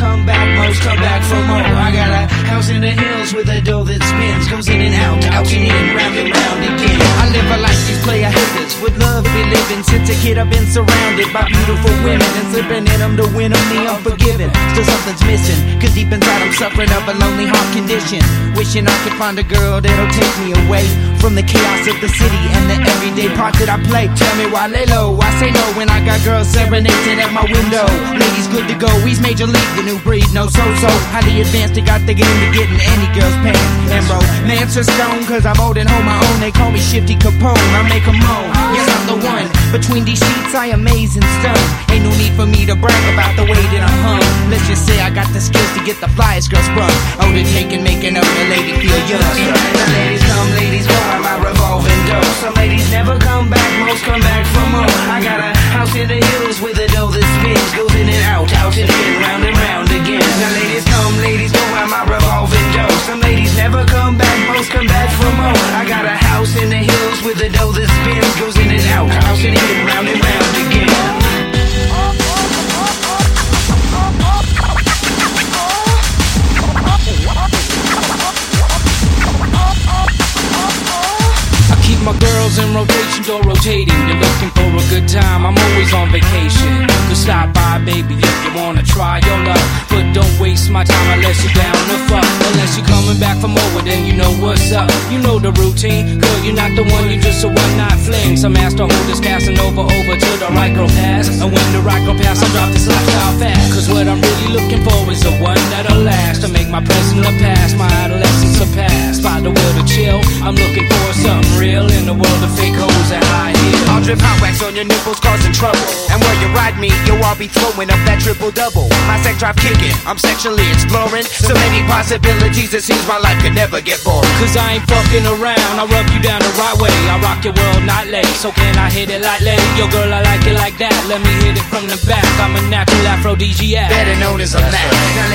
come back, most come back for more. I got a house in the hills with a door that spins, goes in and out and in, round and round again. I live a life these player haters would love be living. Since a kid I've been surrounded by beautiful women, and slipping in them to win them the unforgiven. Still something's missing, cause deep inside I'm suffering of a lonely heart condition. Wishing I could find a girl that'll take me away from the chaos of the city and the everyday part that I play. Tell me why lay low, I say no when I got girls serenading at my window. Ladies good to go, he's major league, the new breed, no so-so. Highly advanced, they got the game to get in any girl's pants. And bro, man's a stone, cause I'm old and hold my own. They call me Shifty Capone, I make 'em moan. Yes, I'm the one, between these sheets I amaze and stun. Ain't no need for me to brag about the way that I'm hung. Let's just say I got the skills to get the flyest girl sprung. Oh, the taking, making up the lady feel young. The ladies come, ladies go, I'm my revolving door. Some ladies never come back, most come back for more. I got a house in the hills with a door that spins, goes in and out and in, round and round again. The ladies come, ladies go, I'm my revolving door. Some ladies never come back, most come back for more. I got a house in the hills with a door that spins, goes in and out and in, round and round again. My girls in rotation, door rotating. You're looking for a good time, I'm always on vacation. You can stop by, baby, if you wanna try your luck. But don't waste my time unless you're down to fuck. Unless you're coming back from over, then you know what's up. You know the routine, girl, you're not the one, you're just a one-night fling. Some master holders passing over to the right girl pass. And when the right girl pass, I'll drop this lifestyle fast. Cause what I'm really looking for is the one that'll last. To make my present a past, my adolescence surpass. By the will to chill, I'm looking for something real in the world of fake hoes and high heels. I'll drip hot wax on your nipples, causing trouble. And while you ride me, yo, I'll be throwing up that triple-double. My sex drive kicking, I'm sexually exploring. So many possibilities, it seems my life could never get boring. Cause I ain't fucking around, I rub you down the right way. I rock your world nightly, so can I hit it lightly? Yo girl, I like it like that, let me hit it from the back. I'm a natural aphrodisiac, better known as a Mac. Now